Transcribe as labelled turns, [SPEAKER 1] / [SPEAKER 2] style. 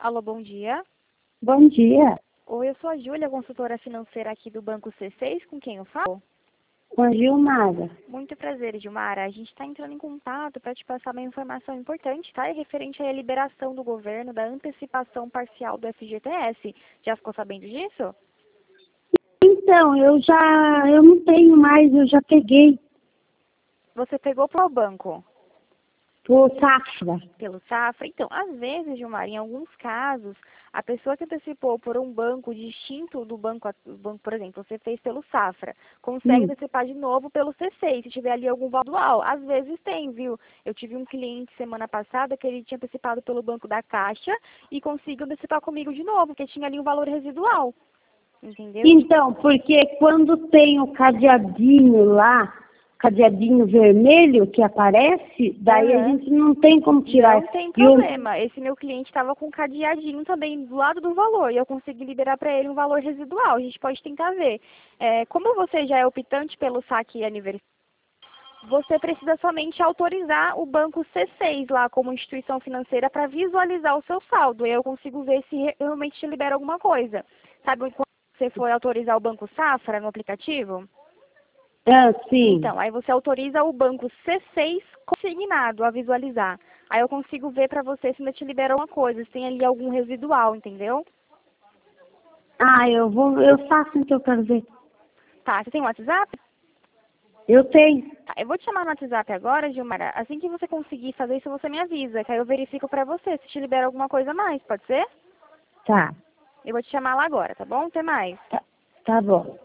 [SPEAKER 1] Alô, bom dia.
[SPEAKER 2] Bom dia,
[SPEAKER 1] Oi, eu sou a Júlia, consultora financeira aqui do Banco C6, com quem eu falo?
[SPEAKER 2] com a Gilmara.
[SPEAKER 1] Muito prazer, Gilmara. A gente está entrando em contato para te passar uma informação importante, tá? É referente à liberação do governo da antecipação parcial do FGTS. Já ficou sabendo disso?
[SPEAKER 2] Então, eu não tenho mais, eu já peguei
[SPEAKER 1] Você pegou para o banco?
[SPEAKER 2] por safra.
[SPEAKER 1] Pelo Safra? Então, às vezes, Gilmar, em alguns casos, a pessoa que antecipou por um banco distinto do banco, por exemplo, você fez pelo Safra, consegue antecipar de novo pelo C6, se tiver ali algum valor dual. Às vezes tem, viu? Eu tive um cliente semana passada que ele tinha antecipado pelo banco da Caixa e conseguiu antecipar comigo de novo, porque tinha ali um valor residual. Entendeu?
[SPEAKER 2] Então, porque quando tem o cadeadinho lá, cadeadinho vermelho que aparece, daí a gente não tem como tirar.
[SPEAKER 1] Não tem
[SPEAKER 2] E o,
[SPEAKER 1] problema. Esse meu cliente estava com um cadeadinho também do lado do valor e eu consegui liberar para ele um valor residual. A gente pode tentar ver. Como você já é optante pelo saque aniversário, você precisa somente autorizar o banco C6 lá como instituição financeira para visualizar o seu saldo. E eu consigo ver se realmente te libera alguma coisa. Sabe quando você for autorizar o banco Safra no aplicativo?
[SPEAKER 2] sim.
[SPEAKER 1] Então, aí você autoriza o banco C6 consignado a visualizar. Aí eu consigo ver para você se ainda te libera alguma coisa, se tem ali algum residual, entendeu?
[SPEAKER 2] Eu faço então para ver.
[SPEAKER 1] Tá, você tem um WhatsApp?
[SPEAKER 2] Eu tenho.
[SPEAKER 1] Tá, eu vou te chamar no WhatsApp agora, Gilmara. Assim que você conseguir fazer isso, você me avisa, que aí eu verifico para você se te libera alguma coisa a mais, pode ser?
[SPEAKER 2] Tá,
[SPEAKER 1] Eu vou te chamar lá agora, tá bom? Até mais.
[SPEAKER 2] tá bom.